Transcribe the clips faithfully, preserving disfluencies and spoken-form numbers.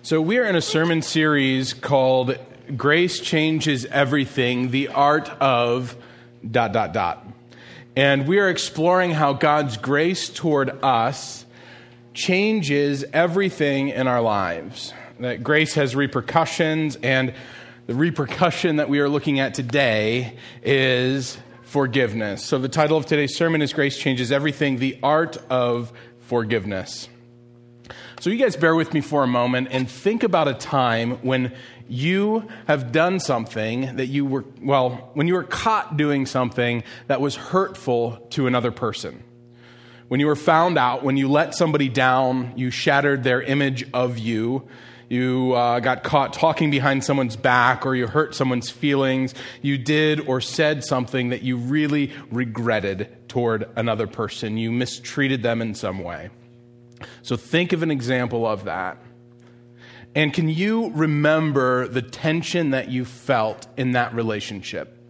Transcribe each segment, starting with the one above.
So we are in a sermon series called Grace Changes Everything, the Art of dot, dot, dot. And we are exploring how God's grace toward us changes everything in our lives. That grace has repercussions, and the repercussion that we are looking at today is forgiveness. So the title of today's sermon is Grace Changes Everything, the Art of Forgiveness. So you guys bear with me for a moment and think about a time when you have done something that you were, well, when you were caught doing something that was hurtful to another person. When you were found out, when you let somebody down, you shattered their image of you, you uh, got caught talking behind someone's back, or you hurt someone's feelings, you did or said something that you really regretted toward another person. You mistreated them in some way. So think of an example of that. And can you remember the tension that you felt in that relationship?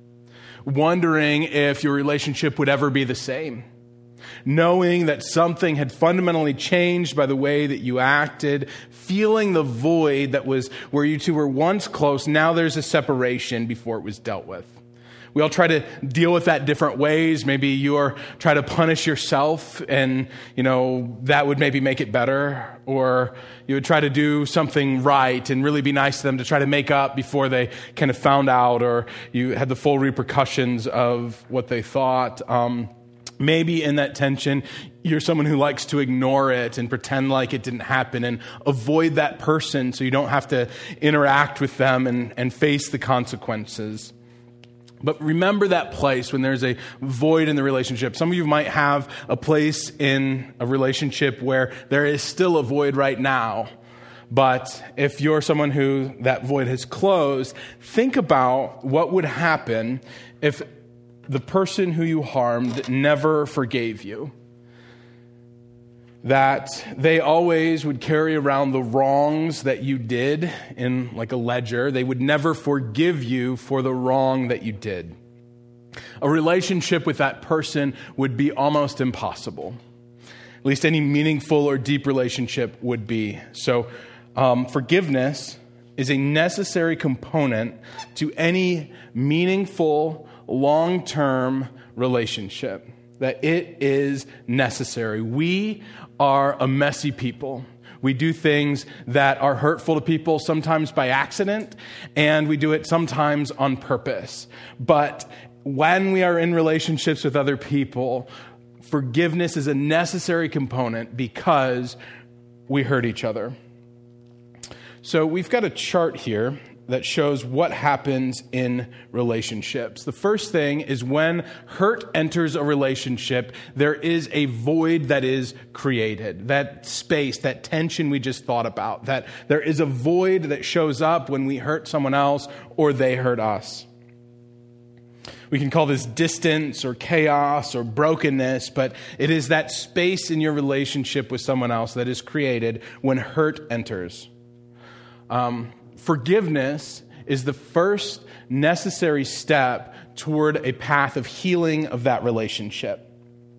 Wondering if your relationship would ever be the same. Knowing that something had fundamentally changed by the way that you acted. Feeling the void that was where you two were once close. Now there's a separation before it was dealt with. We all try to deal with that different ways. Maybe you are try to punish yourself and, you know, that would maybe make it better. Or you would try to do something right and really be nice to them to try to make up before they kind of found out, or you had the full repercussions of what they thought. Um, maybe in that tension, you're someone who likes to ignore it and pretend like it didn't happen and avoid that person so you don't have to interact with them and, and face the consequences. But remember that place when there's a void in the relationship. Some of you might have a place in a relationship where there is still a void right now. But if you're someone who that void has closed, think about what would happen if the person who you harmed never forgave you. That they always would carry around the wrongs that you did in like a ledger. They would never forgive you for the wrong that you did. A relationship with that person would be almost impossible. At least any meaningful or deep relationship would be. So um, forgiveness is a necessary component to any meaningful, long-term relationship. That it is necessary. We are a messy people. We do things that are hurtful to people, sometimes by accident, and we do it sometimes on purpose. But when we are in relationships with other people, forgiveness is a necessary component because we hurt each other. So we've got a chart here that shows what happens in relationships. The first thing is when hurt enters a relationship, there is a void that is created. That space, that tension we just thought about. That there is a void that shows up when we hurt someone else or they hurt us. We can call this distance or chaos or brokenness, but it is that space in your relationship with someone else that is created when hurt enters. Um, Forgiveness is the first necessary step toward a path of healing of that relationship.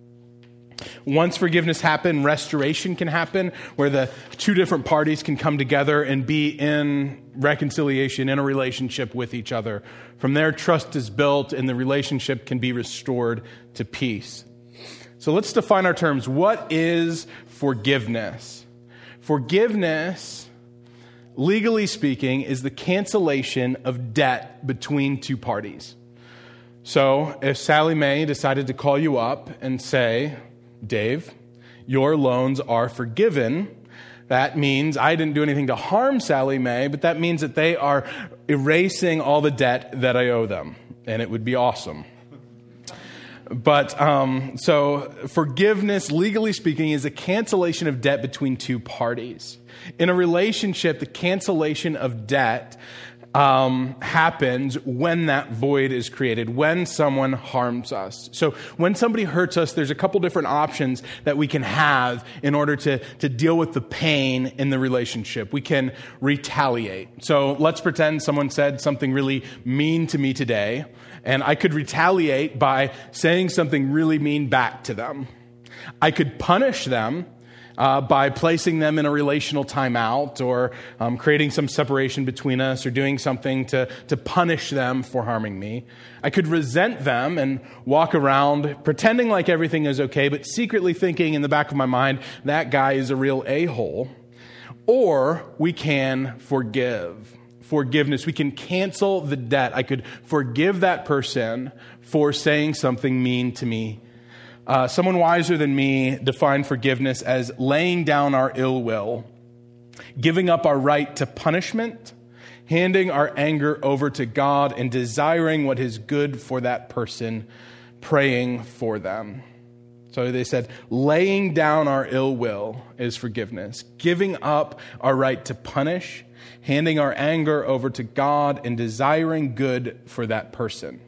Once forgiveness happens, restoration can happen, where the two different parties can come together and be in reconciliation, in a relationship with each other. From there, trust is built and the relationship can be restored to peace. So let's define our terms. What is forgiveness? Forgiveness, legally speaking, is the cancellation of debt between two parties. So if Sally Mae decided to call you up and say, Dave, your loans are forgiven, that means I didn't do anything to harm Sally Mae, but that means that they are erasing all the debt that I owe them. And it would be awesome. But um, so forgiveness, legally speaking, is a cancellation of debt between two parties. In a relationship, the cancellation of debt um, happens when that void is created, when someone harms us. So when somebody hurts us, there's a couple different options that we can have in order to, to deal with the pain in the relationship. We can retaliate. So let's pretend someone said something really mean to me today, and I could retaliate by saying something really mean back to them. I could punish them uh, by placing them in a relational timeout or um, creating some separation between us or doing something to, to punish them for harming me. I could resent them and walk around pretending like everything is okay, but secretly thinking in the back of my mind, that guy is a real a-hole. Or we can forgive. Forgiveness. We can cancel the debt. I could forgive that person for saying something mean to me. Uh, someone wiser than me defined forgiveness as laying down our ill will, giving up our right to punishment, handing our anger over to God, and desiring what is good for that person, praying for them. So they said, laying down our ill will is forgiveness, giving up our right to punish, handing our anger over to God, and desiring good for that person.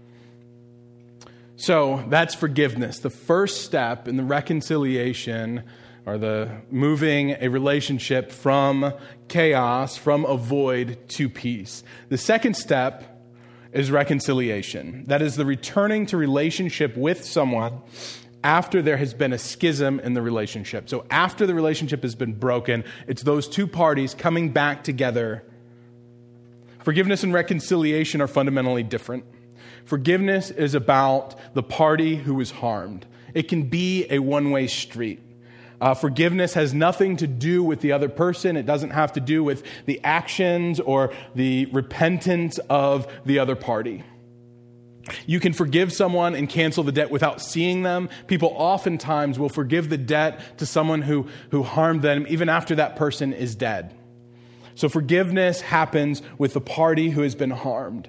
So that's forgiveness. The first step in the reconciliation or the moving a relationship from chaos, from a void to peace. The second step is reconciliation. That is the returning to relationship with someone after there has been a schism in the relationship. So after the relationship has been broken, it's those two parties coming back together. Forgiveness and reconciliation are fundamentally different. Forgiveness is about the party who was harmed. It can be a one-way street. Uh, forgiveness has nothing to do with the other person. It doesn't have to do with the actions or the repentance of the other party. You can forgive someone and cancel the debt without seeing them. People oftentimes will forgive the debt to someone who, who harmed them even after that person is dead. So forgiveness happens with the party who has been harmed.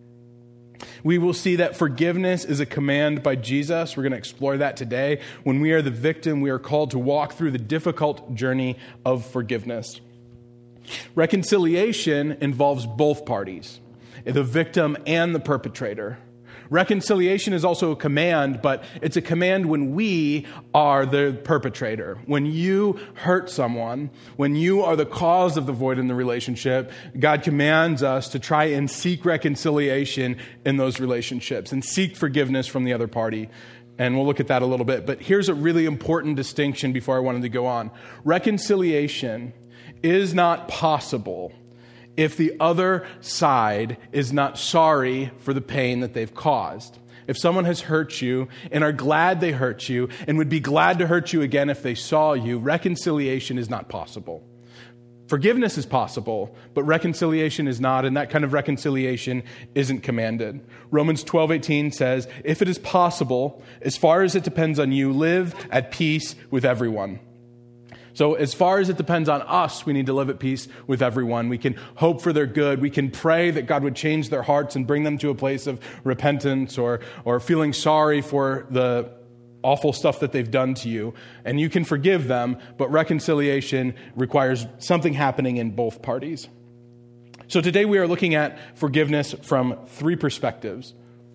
We will see that forgiveness is a command by Jesus. We're going to explore that today. When we are the victim, we are called to walk through the difficult journey of forgiveness. Reconciliation involves both parties, the victim and the perpetrator. Reconciliation is also a command, but it's a command when we are the perpetrator. When you hurt someone, when you are the cause of the void in the relationship, God commands us to try and seek reconciliation in those relationships and seek forgiveness from the other party. And we'll look at that a little bit. But here's a really important distinction before I wanted to go on. Reconciliation is not possible if the other side is not sorry for the pain that they've caused. If someone has hurt you and are glad they hurt you and would be glad to hurt you again if they saw you, reconciliation is not possible. Forgiveness is possible, but reconciliation is not, and that kind of reconciliation isn't commanded. Romans twelve eighteen says, if it is possible, as far as it depends on you, live at peace with everyone. So as far as it depends on us, we need to live at peace with everyone. We can hope for their good. We can pray that God would change their hearts and bring them to a place of repentance or, or feeling sorry for the awful stuff that they've done to you. And you can forgive them, but reconciliation requires something happening in both parties. So today we are looking at forgiveness from three perspectives.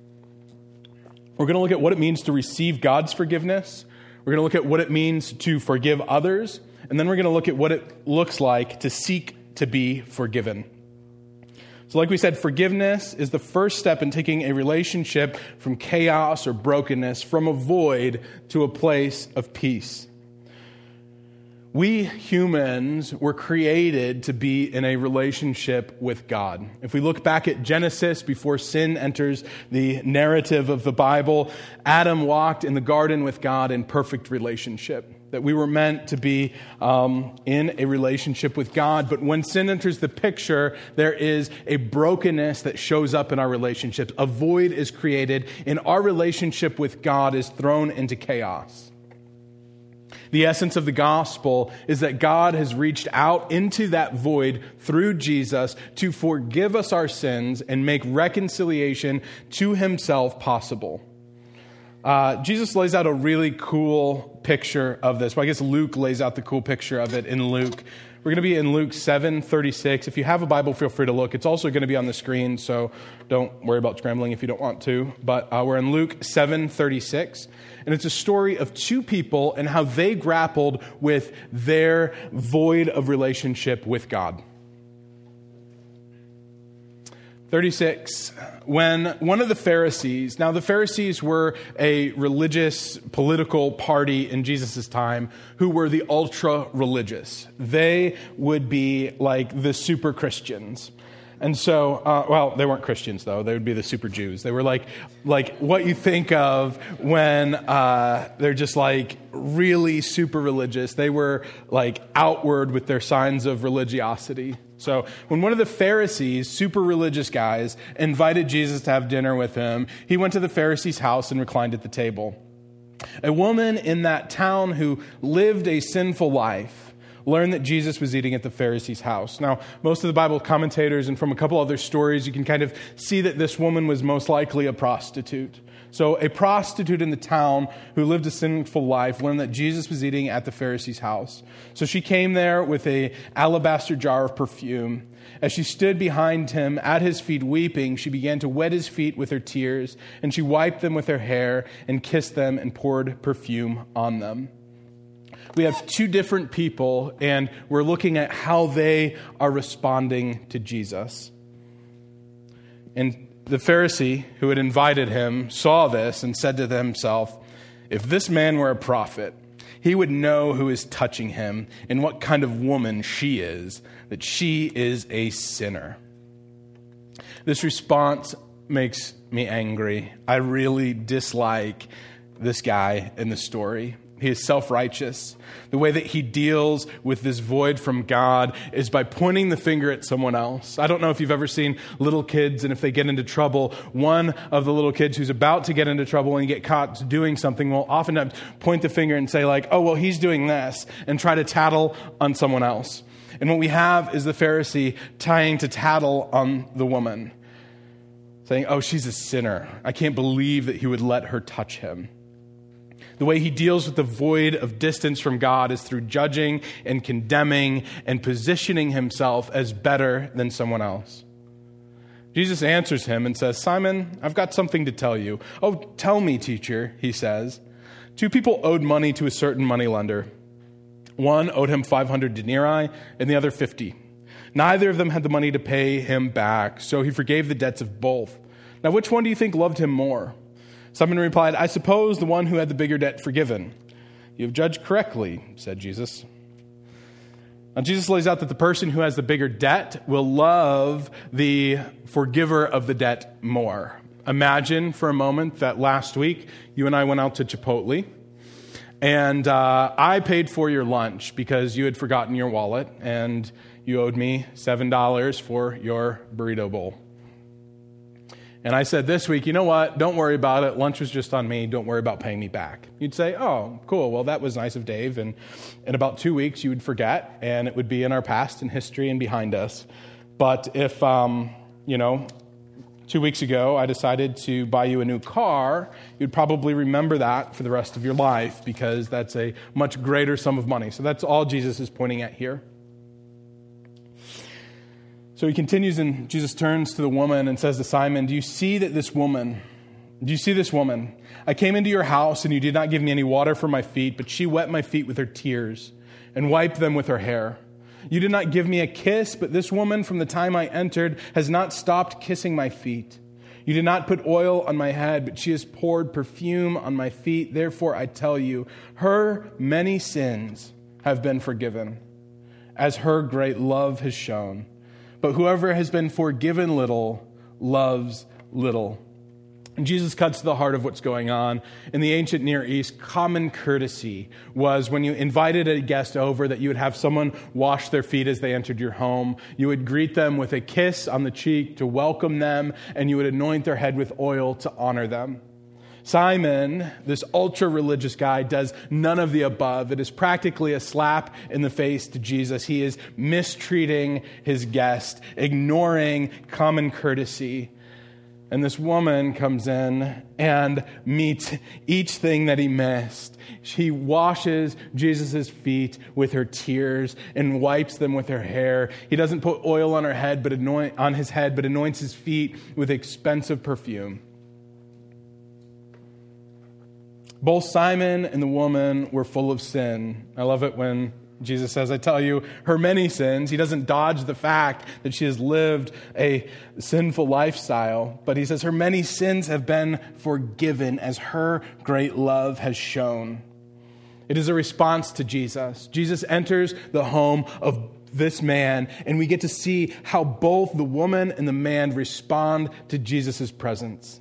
We're going to look at what it means to receive God's forgiveness. We're going to look at what it means to forgive others. And then we're going to look at what it looks like to seek to be forgiven. So like we said, forgiveness is the first step in taking a relationship from chaos or brokenness, from a void to a place of peace. We humans were created to be in a relationship with God. If we look back at Genesis, before sin enters the narrative of the Bible, Adam walked in the garden with God in perfect relationship. That we were meant to be um, in a relationship with God. But when sin enters the picture, there is a brokenness that shows up in our relationships. A void is created, and our relationship with God is thrown into chaos. The essence of the gospel is that God has reached out into that void through Jesus to forgive us our sins and make reconciliation to himself possible. Uh, Jesus lays out a really cool picture of this. Well, I guess Luke lays out the cool picture of it in Luke. We're going to be in Luke seven thirty-six. If you have a Bible, feel free to look. It's also going to be on the screen, so don't worry about scrambling if you don't want to. But uh, we're in Luke seven thirty-six, and it's a story of two people and how they grappled with their void of relationship with God. thirty-six, when one of the Pharisees, now the Pharisees were a religious political party in Jesus' time who were the ultra-religious. They would be like the super Christians. And so, uh, well, they weren't Christians, though. They would be the super Jews. They were like like what you think of when uh, they're just like really super religious. They were like outward with their signs of religiosity. So when one of the Pharisees, super religious guys, invited Jesus to have dinner with him, he went to the Pharisee's house and reclined at the table. A woman in that town who lived a sinful life learned that Jesus was eating at the Pharisee's house. Now, most of the Bible commentators and from a couple other stories, you can kind of see that this woman was most likely a prostitute. So a prostitute in the town who lived a sinful life learned that Jesus was eating at the Pharisee's house. So she came there with a alabaster jar of perfume. As she stood behind him at his feet weeping, she began to wet his feet with her tears, and she wiped them with her hair and kissed them and poured perfume on them. We have two different people, and we're looking at how they are responding to Jesus. And the Pharisee who had invited him saw this and said to himself, if this man were a prophet, he would know who is touching him and what kind of woman she is, that she is a sinner. This response makes me angry. I really dislike this guy in the story. He is self-righteous. The way that he deals with this void from God is by pointing the finger at someone else. I don't know if you've ever seen little kids, and if they get into trouble, one of the little kids who's about to get into trouble and get caught doing something will oftentimes point the finger and say like, oh, well, he's doing this, and try to tattle on someone else. And what we have is the Pharisee trying to tattle on the woman, saying, oh, she's a sinner. I can't believe that he would let her touch him. The way he deals with the void of distance from God is through judging and condemning and positioning himself as better than someone else. Jesus answers him and says, Simon, I've got something to tell you. Oh, tell me, teacher, he says. Two people owed money to a certain moneylender. One owed him five hundred denarii and the other fifty. Neither of them had the money to pay him back, so he forgave the debts of both. Now, which one do you think loved him more? Simon replied, I suppose the one who had the bigger debt forgiven. You have judged correctly, said Jesus. Now, Jesus lays out that the person who has the bigger debt will love the forgiver of the debt more. Imagine for a moment that last week you and I went out to Chipotle, and uh, I paid for your lunch because you had forgotten your wallet, and you owed me seven dollars for your burrito bowl. And I said this week, you know what, don't worry about it. Lunch was just on me. Don't worry about paying me back. You'd say, oh, cool. Well, that was nice of Dave. And in about two weeks, you would forget, and it would be in our past and history and behind us. But if, um, you know, two weeks ago, I decided to buy you a new car, you'd probably remember that for the rest of your life because that's a much greater sum of money. So that's all Jesus is pointing at here. So he continues, and Jesus turns to the woman and says to Simon, do you see that this woman, do you see this woman? I came into your house and you did not give me any water for my feet, but she wet my feet with her tears and wiped them with her hair. You did not give me a kiss, but this woman from the time I entered has not stopped kissing my feet. You did not put oil on my head, but she has poured perfume on my feet. Therefore, I tell you, her many sins have been forgiven, as her great love has shown. But whoever has been forgiven little loves little. And Jesus cuts to the heart of what's going on. In the ancient Near East, common courtesy was when you invited a guest over that you would have someone wash their feet as they entered your home. You would greet them with a kiss on the cheek to welcome them, and you would anoint their head with oil to honor them. Simon, this ultra-religious guy, does none of the above. It is practically a slap in the face to Jesus. He is mistreating his guest, ignoring common courtesy. And this woman comes in and meets each thing that he missed. She washes Jesus' feet with her tears and wipes them with her hair. He doesn't put oil on her head, but anoint on his head, but anoints his feet with expensive perfume. Both Simon and the woman were full of sin. I love it when Jesus says, I tell you, her many sins. He doesn't dodge the fact that she has lived a sinful lifestyle, but he says her many sins have been forgiven as her great love has shown. It is a response to Jesus. Jesus enters the home of this man, and we get to see how both the woman and the man respond to Jesus' presence.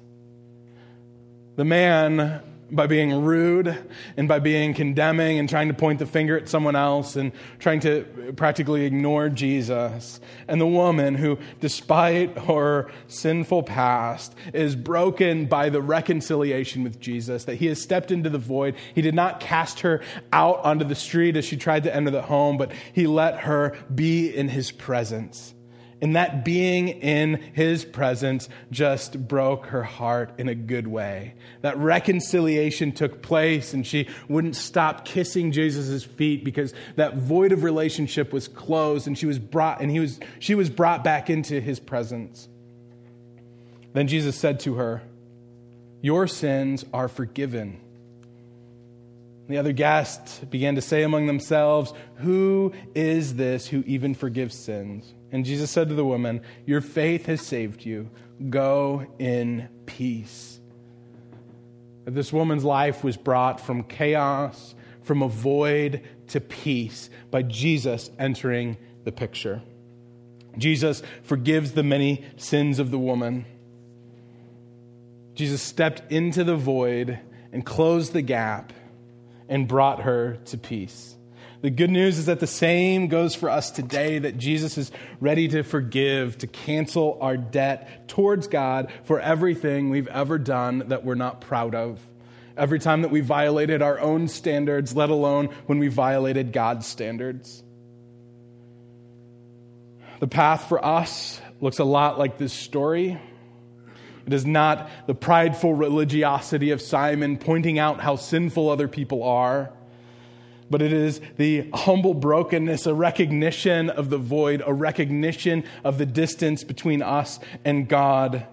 The man, by being rude and by being condemning and trying to point the finger at someone else and trying to practically ignore Jesus. And the woman who, despite her sinful past, is broken by the reconciliation with Jesus, that he has stepped into the void. He did not cast her out onto the street as she tried to enter the home, but he let her be in his presence. And that being in his presence just broke her heart in a good way. That reconciliation took place, and she wouldn't stop kissing Jesus' feet because that void of relationship was closed, and she was brought, and he was she was brought back into his presence. Then Jesus said to her, "Your sins are forgiven." The other guests began to say among themselves, "Who is this who even forgives sins?" And Jesus said to the woman, "Your faith has saved you. Go in peace." This woman's life was brought from chaos, from a void to peace by Jesus entering the picture. Jesus forgives the many sins of the woman. Jesus stepped into the void and closed the gap and brought her to peace. The good news is that the same goes for us today, that Jesus is ready to forgive, to cancel our debt towards God for everything we've ever done that we're not proud of. Every time that we violated our own standards, let alone when we violated God's standards. The path for us looks a lot like this story. It is not the prideful religiosity of Simon pointing out how sinful other people are, but it is the humble brokenness, a recognition of the void, a recognition of the distance between us and God.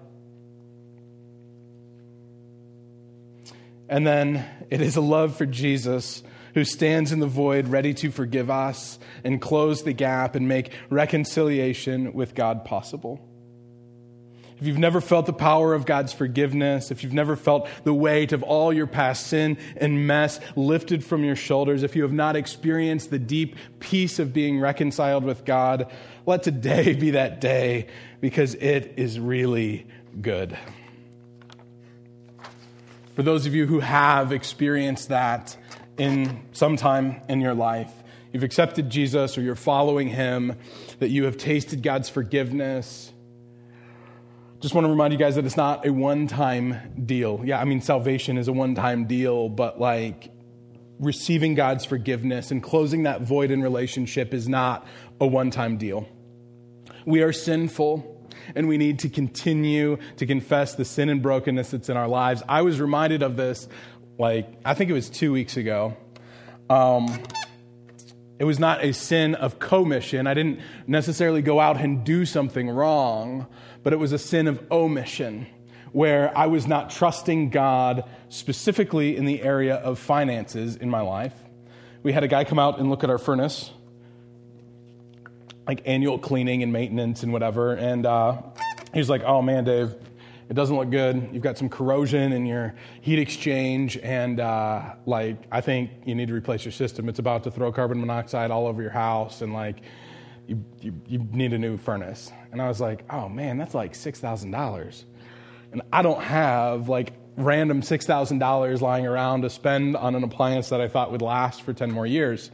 And then it is a love for Jesus who stands in the void, ready to forgive us and close the gap and make reconciliation with God possible. If you've never felt the power of God's forgiveness, if you've never felt the weight of all your past sin and mess lifted from your shoulders, if you have not experienced the deep peace of being reconciled with God, let today be that day, because it is really good. For those of you who have experienced that in some time in your life, you've accepted Jesus or you're following him, that you have tasted God's forgiveness, just want to remind you guys that it's not a one-time deal. Yeah, I mean, salvation is a one-time deal, but like receiving God's forgiveness and closing that void in relationship is not a one-time deal. We are sinful, and we need to continue to confess the sin and brokenness that's in our lives. I was reminded of this, like, I think it was two weeks ago. Um, it was not a sin of commission. I didn't necessarily go out and do something wrong, but it was a sin of omission, where I was not trusting God specifically in the area of finances in my life. We had a guy come out and look at our furnace, like annual cleaning and maintenance and whatever, and uh, he was like, "Oh man, Dave, it doesn't look good. You've got some corrosion in your heat exchange, and uh, like I think you need to replace your system. It's about to throw carbon monoxide all over your house, and like you you, you need a new furnace." And I was like, "Oh man, that's like six thousand dollars, and I don't have like random six thousand dollars lying around to spend on an appliance that I thought would last for ten more years."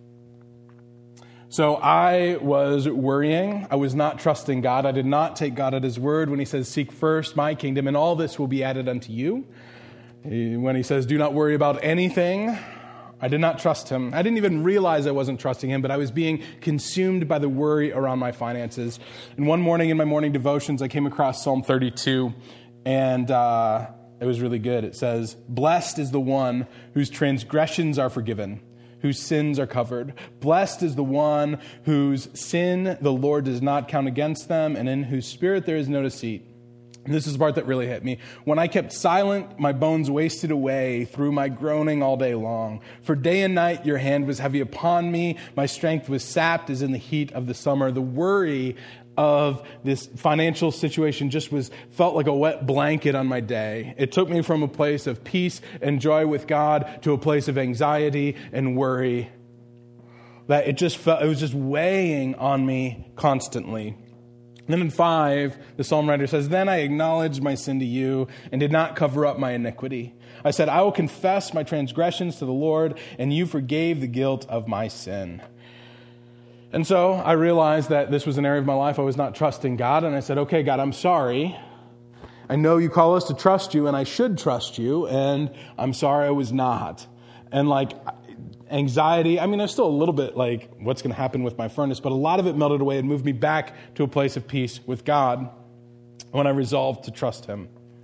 So I was worrying. I was not trusting God. I did not take God at his word when he says, "Seek first my kingdom, and all this will be added unto you." When he says, "Do not worry about anything," I did not trust him. I didn't even realize I wasn't trusting him, but I was being consumed by the worry around my finances. And one morning in my morning devotions, I came across Psalm thirty-two, and uh, it was really good. It says, "Blessed is the one whose transgressions are forgiven, whose sins are covered. Blessed is the one whose sin the Lord does not count against them, and in whose spirit there is no deceit. And this is the part that really hit me. When I kept silent, my bones wasted away through my groaning all day long. For day and night your hand was heavy upon me. My strength was sapped as in the heat of the summer. The worry of this financial situation just was felt like a wet blanket on my day. It took me from a place of peace and joy with God to a place of anxiety and worry. That it just felt, it was just weighing on me constantly. Then in five, the psalm writer says, "Then I acknowledged my sin to you and did not cover up my iniquity. I said, I will confess my transgressions to the Lord, and you forgave the guilt of my sin." And so I realized that this was an area of my life I was not trusting God, and I said, okay, God, I'm sorry. I know you call us to trust you, and I should trust you, and I'm sorry I was not. And like anxiety, I mean, there's still a little bit like what's going to happen with my furnace, but a lot of it melted away and moved me back to a place of peace with God when I resolved to trust him.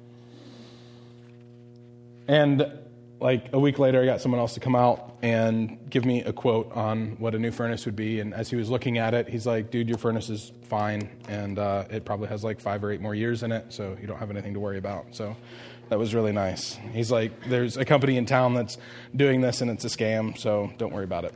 And like a week later, I got someone else to come out and give me a quote on what a new furnace would be. And as he was looking at it, he's like, dude, your furnace is fine. And uh, it probably has like five or eight more years in it, so you don't have anything to worry about. So that was really nice. He's like, there's a company in town that's doing this and it's a scam, so don't worry about it.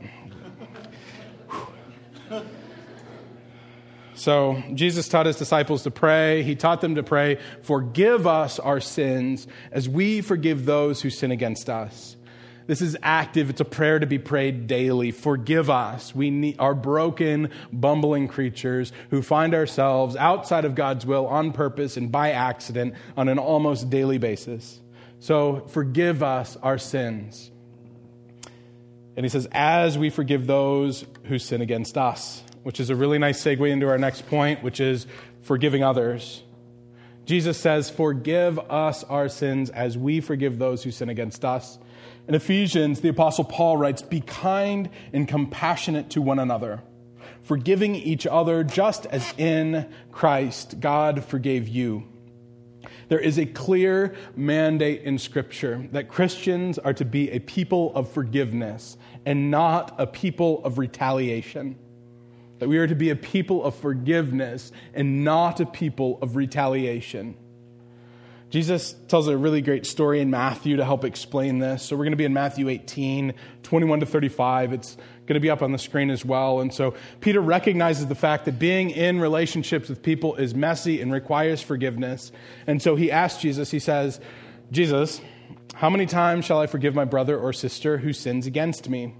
So Jesus taught his disciples to pray. He taught them to pray, "Forgive us our sins as we forgive those who sin against us." This is active. It's a prayer to be prayed daily. Forgive us. We need, are broken, bumbling creatures who find ourselves outside of God's will on purpose and by accident on an almost daily basis. So forgive us our sins. And he says, as we forgive those who sin against us, which is a really nice segue into our next point, which is forgiving others. Jesus says, forgive us our sins as we forgive those who sin against us. In Ephesians, the Apostle Paul writes, "Be kind and compassionate to one another, forgiving each other just as in Christ God forgave you." There is a clear mandate in Scripture that Christians are to be a people of forgiveness and not a people of retaliation. That we are to be a people of forgiveness and not a people of retaliation. Jesus tells a really great story in Matthew to help explain this. So we're going to be in Matthew eighteen, twenty-one to thirty-five. It's going to be up on the screen as well. And so Peter recognizes the fact that being in relationships with people is messy and requires forgiveness. And so he asks Jesus, he says, "Jesus, how many times shall I forgive my brother or sister who sins against me?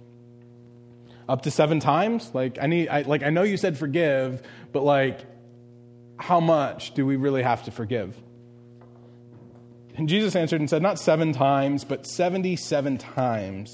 Up to seven times? Like I need, I, like I know you said forgive, but like, how much do we really have to forgive?" And Jesus answered and said, not seven times, but seventy-seven times.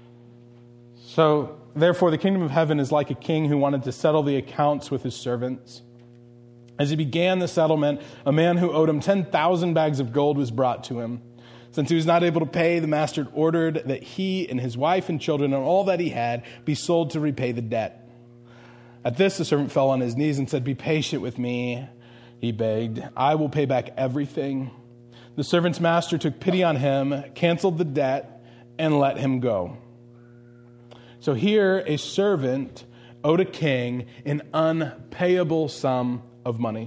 So, therefore, the kingdom of heaven is like a king who wanted to settle the accounts with his servants. As he began the settlement, a man who owed him ten thousand bags of gold was brought to him. Since he was not able to pay, the master ordered that he and his wife and children and all that he had be sold to repay the debt. At this, the servant fell on his knees and said, "Be patient with me," he begged. "I will pay back everything." The servant's master took pity on him, canceled the debt, and let him go. So here, a servant owed a king an unpayable sum of money.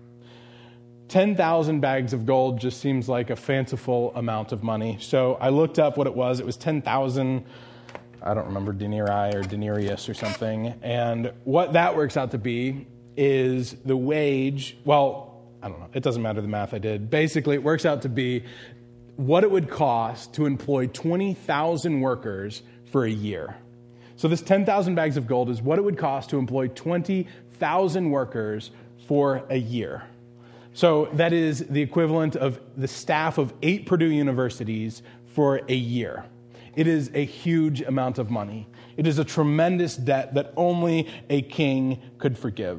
ten thousand bags of gold just seems like a fanciful amount of money. So I looked up what it was. It was ten thousand, I don't remember, denarii or denarius or something. And what that works out to be is the wage, well, I don't know. It doesn't matter the math I did. Basically, it works out to be what it would cost to employ twenty thousand workers for a year. So this ten thousand bags of gold is what it would cost to employ twenty thousand workers for a year. So that is the equivalent of the staff of eight Purdue universities for a year. It is a huge amount of money. It is a tremendous debt that only a king could forgive.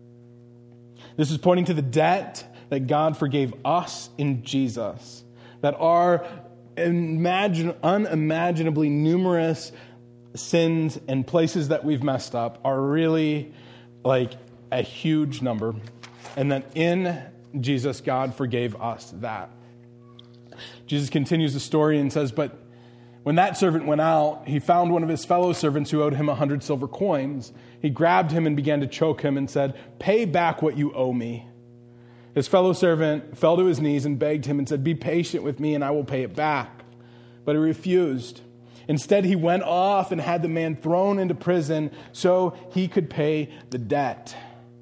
This is pointing to the debt that God forgave us in Jesus, that our imagine, unimaginably numerous sins and places that we've messed up are really like a huge number, and that in Jesus, God forgave us that. Jesus continues the story and says, "But when that servant went out, he found one of his fellow servants who owed him a hundred silver coins. He grabbed him and began to choke him and said, 'Pay back what you owe me.' His fellow servant fell to his knees and begged him and said, "Be patient with me and I will pay it back." But he refused. Instead, he went off and had the man thrown into prison so he could pay the debt.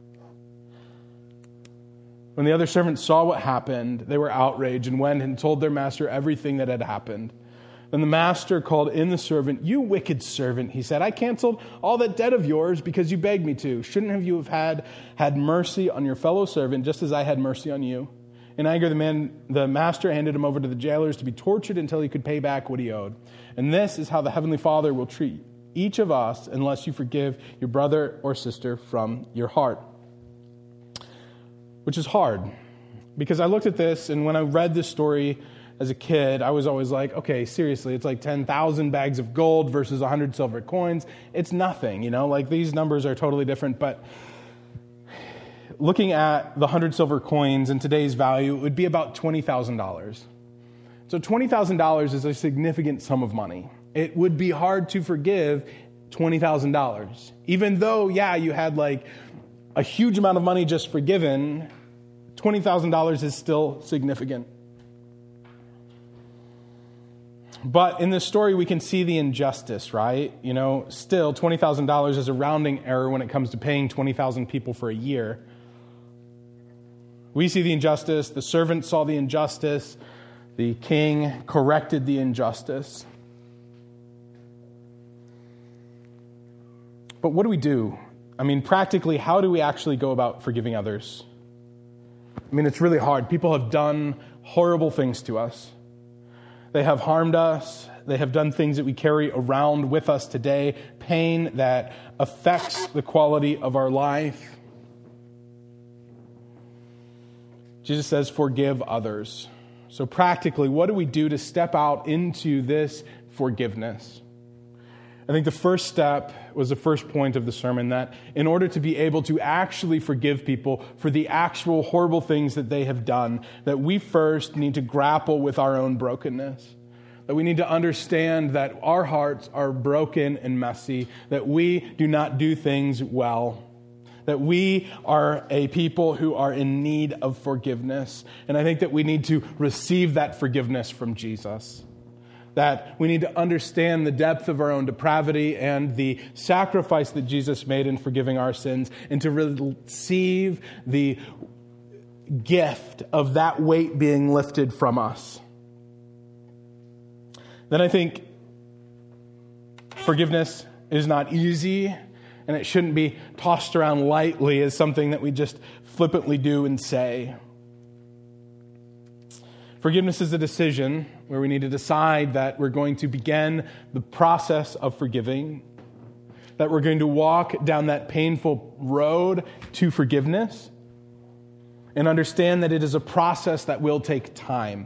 When the other servants saw what happened, they were outraged and went and told their master everything that had happened. Then the master called in the servant. "You wicked servant," he said, "I canceled all that debt of yours because you begged me to. Shouldn't have you have had, had mercy on your fellow servant just as I had mercy on you?" In anger, the man, the master handed him over to the jailers to be tortured until he could pay back what he owed. And this is how the Heavenly Father will treat each of us unless you forgive your brother or sister from your heart. Which is hard, because I looked at this, and when I read this story as a kid, I was always like, okay, seriously, it's like ten thousand bags of gold versus one hundred silver coins. It's nothing, you know, like these numbers are totally different. But looking at the one hundred silver coins in today's value, it would be about twenty thousand dollars. So twenty thousand dollars is a significant sum of money. It would be hard to forgive twenty thousand dollars. Even though, yeah, you had like a huge amount of money just forgiven, twenty thousand dollars is still significant. But in this story, we can see the injustice, right? You know, still, twenty thousand dollars is a rounding error when it comes to paying twenty thousand people for a year. We see the injustice. The servant saw the injustice. The king corrected the injustice. But what do we do? I mean, practically, how do we actually go about forgiving others? I mean, it's really hard. People have done horrible things to us. They have harmed us. They have done things that we carry around with us today, pain that affects the quality of our life. Jesus says, forgive others. So practically, what do we do to step out into this forgiveness? I think the first step was the first point of the sermon, that in order to be able to actually forgive people for the actual horrible things that they have done, that we first need to grapple with our own brokenness. That we need to understand that our hearts are broken and messy, that we do not do things well, that we are a people who are in need of forgiveness. And I think that we need to receive that forgiveness from Jesus. That we need to understand the depth of our own depravity and the sacrifice that Jesus made in forgiving our sins, and to receive the gift of that weight being lifted from us. Then I think forgiveness is not easy, and it shouldn't be tossed around lightly as something that we just flippantly do and say. Forgiveness is a decision where we need to decide that we're going to begin the process of forgiving, that we're going to walk down that painful road to forgiveness, and understand that it is a process that will take time.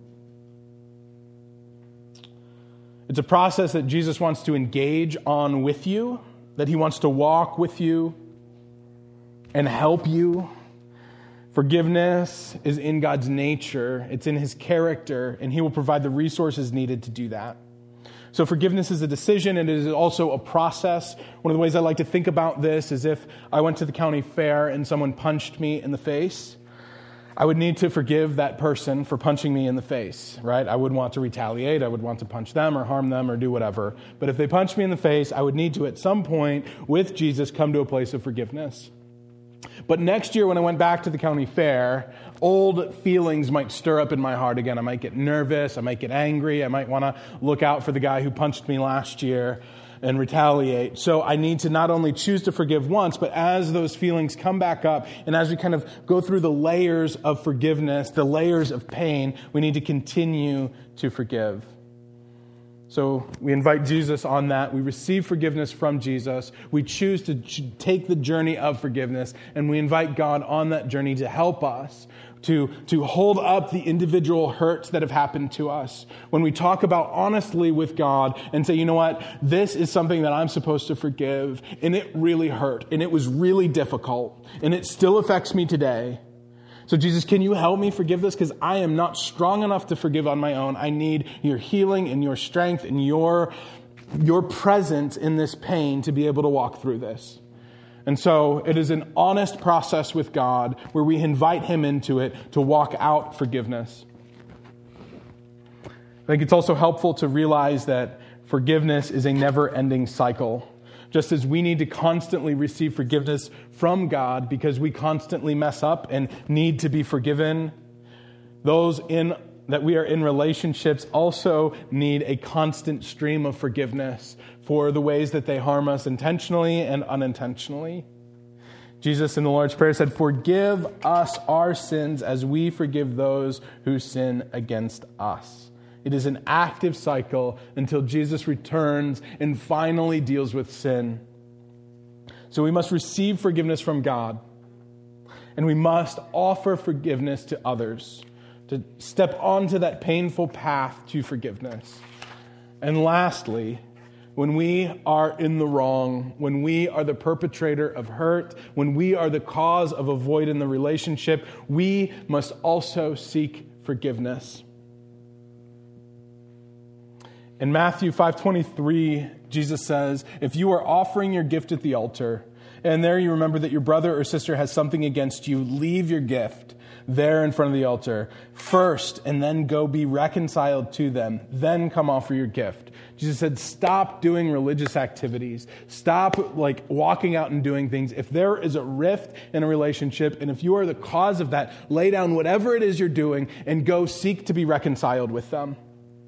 It's a process that Jesus wants to engage on with you, that he wants to walk with you and help you. Forgiveness is in God's nature, it's in his character, and he will provide the resources needed to do that. So forgiveness is a decision, and it is also a process. One of the ways I like to think about this is if I went to the county fair and someone punched me in the face, I would need to forgive that person for punching me in the face, right? I wouldn't want to retaliate. I would want to punch them or harm them or do whatever. But if they punched me in the face, I would need to, at some point, with Jesus, come to a place of forgiveness. But next year when I went back to the county fair, old feelings might stir up in my heart again. I might get nervous. I might get angry. I might want to look out for the guy who punched me last year and retaliate. So I need to not only choose to forgive once, but as those feelings come back up, and as we kind of go through the layers of forgiveness, the layers of pain, we need to continue to forgive. So we invite Jesus on that. We receive forgiveness from Jesus. We choose to take the journey of forgiveness, and we invite God on that journey to help us, to, to hold up the individual hurts that have happened to us. When we talk about honestly with God and say, you know what, this is something that I'm supposed to forgive, and it really hurt, and it was really difficult, and it still affects me today. So Jesus, can you help me forgive this? Because I am not strong enough to forgive on my own. I need your healing and your strength and your, your presence in this pain to be able to walk through this. And so it is an honest process with God where we invite him into it to walk out forgiveness. I think it's also helpful to realize that forgiveness is a never-ending cycle. Just as we need to constantly receive forgiveness from God because we constantly mess up and need to be forgiven, those in that we are in relationships also need a constant stream of forgiveness for the ways that they harm us intentionally and unintentionally. Jesus in the Lord's Prayer said, "Forgive us our sins as we forgive those who sin against us." It is an active cycle until Jesus returns and finally deals with sin. So we must receive forgiveness from God, and we must offer forgiveness to others, to step onto that painful path to forgiveness. And lastly, when we are in the wrong, when we are the perpetrator of hurt, when we are the cause of a void in the relationship, we must also seek forgiveness. In Matthew five twenty-three, Jesus says, "If you are offering your gift at the altar, and there you remember that your brother or sister has something against you, leave your gift there in front of the altar first, and then go be reconciled to them. Then come offer your gift." Jesus said, stop doing religious activities. Stop like walking out and doing things. If there is a rift in a relationship, and if you are the cause of that, lay down whatever it is you're doing and go seek to be reconciled with them.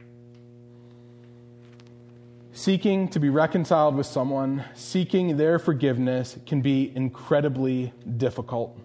Seeking to be reconciled with someone, seeking their forgiveness can be incredibly difficult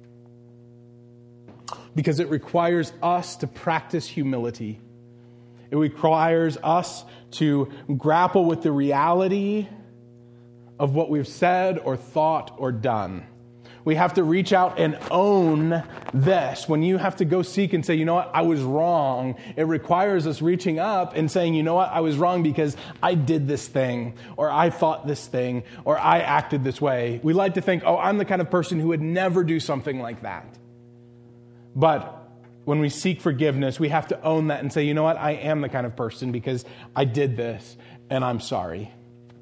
because it requires us to practice humility. It requires us to grapple with the reality of what we've said or thought or done. We have to reach out and own this. When you have to go seek and say, you know what, I was wrong, it requires us reaching up and saying, you know what, I was wrong because I did this thing, or I thought this thing, or I acted this way. We like to think, oh, I'm the kind of person who would never do something like that. But when we seek forgiveness, we have to own that and say, you know what, I am the kind of person because I did this, and I'm sorry.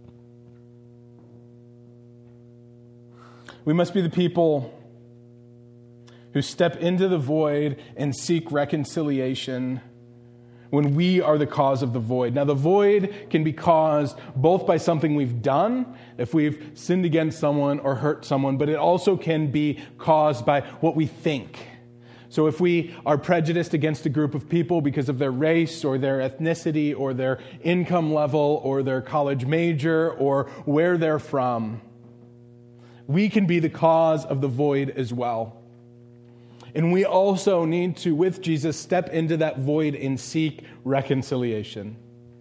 We must be the people who step into the void and seek reconciliation when we are the cause of the void. Now, the void can be caused both by something we've done, if we've sinned against someone or hurt someone, but it also can be caused by what we think. So if we are prejudiced against a group of people because of their race or their ethnicity or their income level or their college major or where they're from, we can be the cause of the void as well. And we also need to, with Jesus, step into that void and seek reconciliation.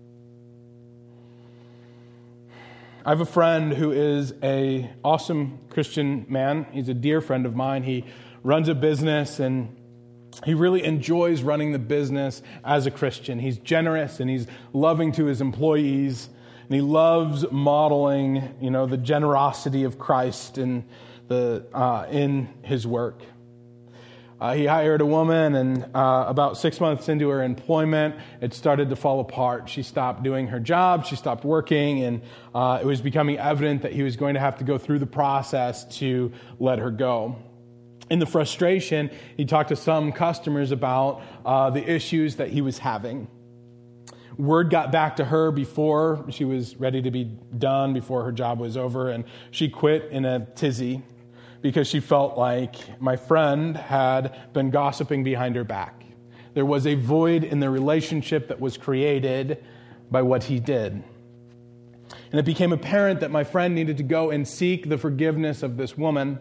I have a friend who is an awesome Christian man. He's a dear friend of mine. He runs a business, and he really enjoys running the business as a Christian. He's generous, and he's loving to his employees. And he loves modeling, you know, the generosity of Christ in the uh, in his work. Uh, he hired a woman, and uh, about six months into her employment, it started to fall apart. She stopped doing her job. She stopped working, and uh, it was becoming evident that he was going to have to go through the process to let her go. In the frustration, he talked to some customers about uh, the issues that he was having. Word got back to her before she was ready to be done, before her job was over, and she quit in a tizzy because she felt like my friend had been gossiping behind her back. There was a void in the relationship that was created by what he did. And it became apparent that my friend needed to go and seek the forgiveness of this woman.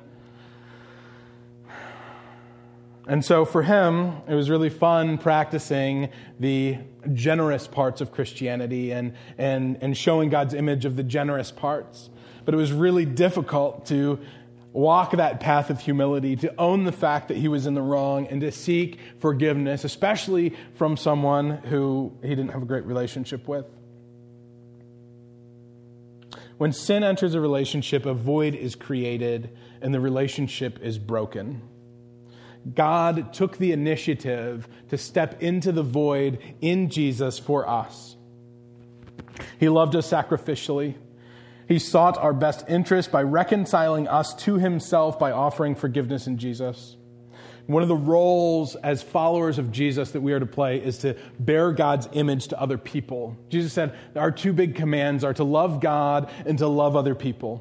And so for him, it was really fun practicing the generous parts of Christianity and, and, and showing God's image of the generous parts. But it was really difficult to walk that path of humility, to own the fact that he was in the wrong, and to seek forgiveness, especially from someone who he didn't have a great relationship with. When sin enters a relationship, a void is created and the relationship is broken. God took the initiative to step into the void in Jesus for us. He loved us sacrificially. He sought our best interest by reconciling us to himself by offering forgiveness in Jesus. One of the roles as followers of Jesus that we are to play is to bear God's image to other people. Jesus said our two big commands are to love God and to love other people.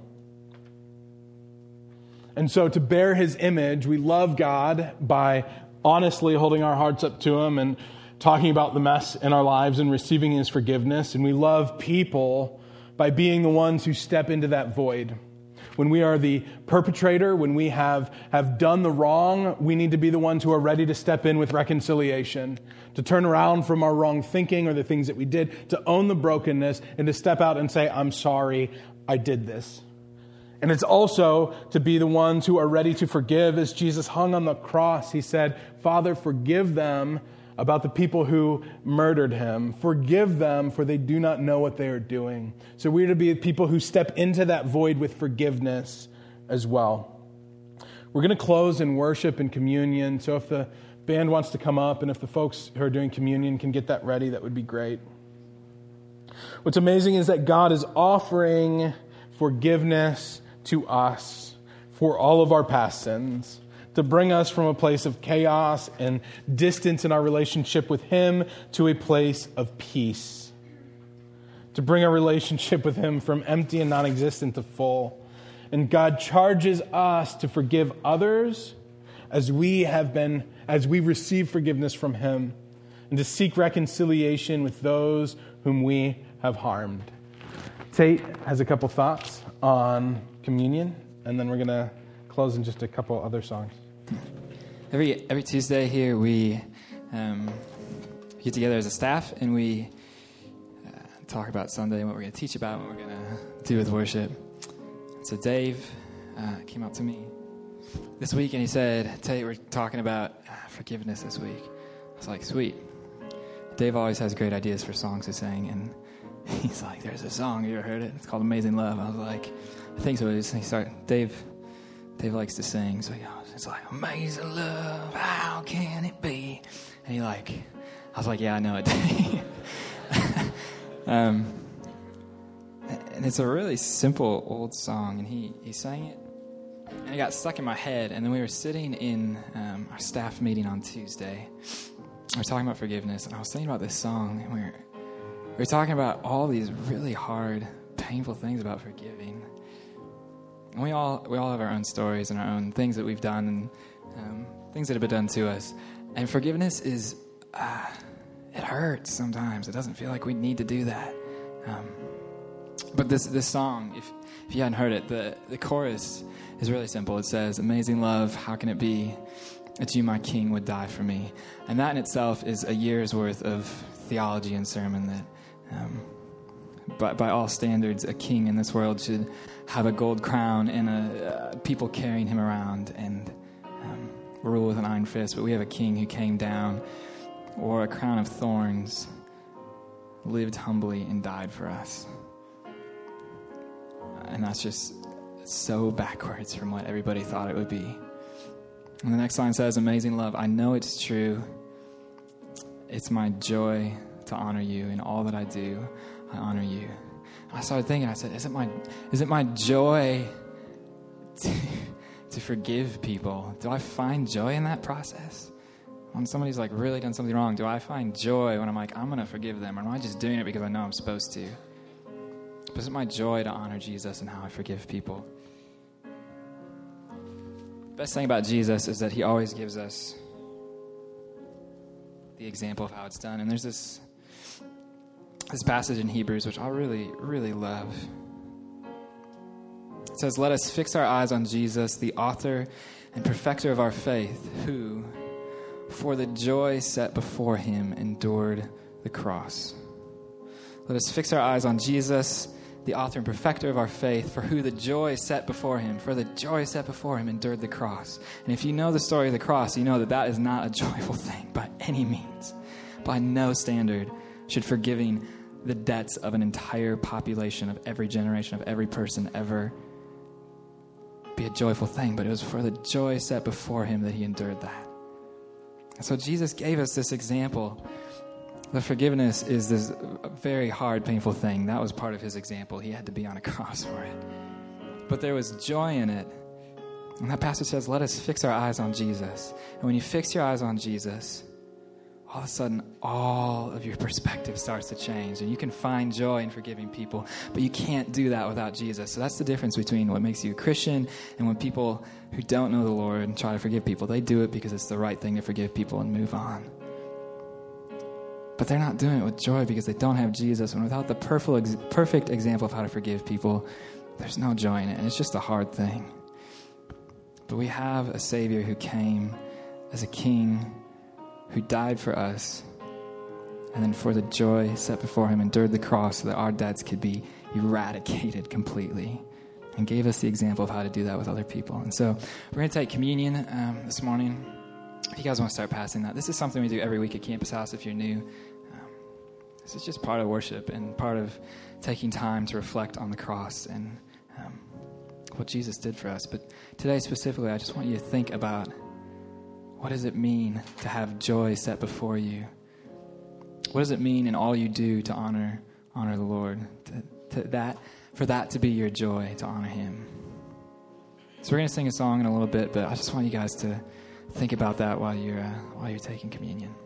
And so to bear his image, we love God by honestly holding our hearts up to him and talking about the mess in our lives and receiving his forgiveness. And we love people by being the ones who step into that void. When we are the perpetrator, when we have, have done the wrong, we need to be the ones who are ready to step in with reconciliation, to turn around from our wrong thinking or the things that we did, to own the brokenness and to step out and say, I'm sorry, I did this. And it's also to be the ones who are ready to forgive. As Jesus hung on the cross, he said, Father, forgive them about the people who murdered him. Forgive them, for they do not know what they are doing. So we're to be people who step into that void with forgiveness as well. We're going to close in worship and communion. So if the band wants to come up and if the folks who are doing communion can get that ready, that would be great. What's amazing is that God is offering forgiveness to us for all of our past sins, to bring us from a place of chaos and distance in our relationship with him to a place of peace. To bring our relationship with him from empty and non-existent to full. And God charges us to forgive others as we have been, as we receive forgiveness from him, and to seek reconciliation with those whom we have harmed. Tate has a couple thoughts on communion, and then we're going to close in just a couple other songs. Every every Tuesday here, we um, get together as a staff, and we uh, talk about Sunday and what we're going to teach about, what we're going to do with worship. So Dave uh, came up to me this week, and he said, Tate, we're talking about uh, forgiveness this week. I was like, sweet. Dave always has great ideas for songs to sing, and he's like, there's a song, you ever heard it? It's called Amazing Love. I was like, I think so. He started, Dave, Dave likes to sing, so he goes, it's like, amazing love, how can it be? And he like, I was like, yeah, I know it. um, and it's a really simple old song, and he, he sang it, and it got stuck in my head, and then we were sitting in um, our staff meeting on Tuesday. We were talking about forgiveness, and I was thinking about this song, and we were, we were talking about all these really hard, painful things about forgiving. And we all we all have our own stories and our own things that we've done and um, things that have been done to us. And forgiveness is, uh, it hurts sometimes. It doesn't feel like we need to do that. Um, but this this song, if if you hadn't heard it, the, the chorus is really simple. It says, amazing love, how can it be that you, my king, would die for me? And that in itself is a year's worth of theology and sermon that, um, by, by all standards, a king in this world should have a gold crown and a, uh, people carrying him around and um, rule with an iron fist. But we have a king who came down, wore a crown of thorns, lived humbly, and died for us. And that's just so backwards from what everybody thought it would be. And the next line says, amazing love, I know it's true. It's my joy to honor you. In all that I do, I honor you. I started thinking, I said, is it my is it my joy to, to forgive people? Do I find joy in that process? When somebody's like really done something wrong, do I find joy when I'm like, I'm going to forgive them? Or am I just doing it because I know I'm supposed to? But is it my joy to honor Jesus and how I forgive people? The best thing about Jesus is that he always gives us the example of how it's done. And there's this this passage in Hebrews, which I really, really love. It says, let us fix our eyes on Jesus, the author and perfecter of our faith, who, for the joy set before him, endured the cross. Let us fix our eyes on Jesus, the author and perfecter of our faith, for who the joy set before him, for the joy set before him, endured the cross. And if you know the story of the cross, you know that that is not a joyful thing by any means. By no standard should forgiving the debts of an entire population of every generation of every person ever be a joyful thing. But it was for the joy set before him that he endured that. And so Jesus gave us this example The forgiveness is this very hard, painful thing. That was part of his example. He had to be on a cross for it. But there was joy in it. And that passage says, let us fix our eyes on Jesus. And when you fix your eyes on Jesus, all of a sudden, all of your perspective starts to change. And you can find joy in forgiving people. But you can't do that without Jesus. So that's the difference between what makes you a Christian and when people who don't know the Lord and try to forgive people. They do it because it's the right thing to forgive people and move on. But they're not doing it with joy because they don't have Jesus. And without the perfect, perfect example of how to forgive people, there's no joy in it. And it's just a hard thing. But we have a Savior who came as a king, who died for us, and then for the joy set before him, endured the cross so that our debts could be eradicated completely, and gave us the example of how to do that with other people. And so we're going to take communion um, this morning. If you guys want to start passing that, this is something we do every week at Campus House if you're new. Um, this is just part of worship and part of taking time to reflect on the cross and um, what Jesus did for us. But today specifically, I just want you to think about, what does it mean to have joy set before you? What does it mean in all you do to honor honor the Lord? To, to that, for that to be your joy, to honor him. So we're going to sing a song in a little bit, but I just want you guys to think about that while you're uh, while you're taking communion.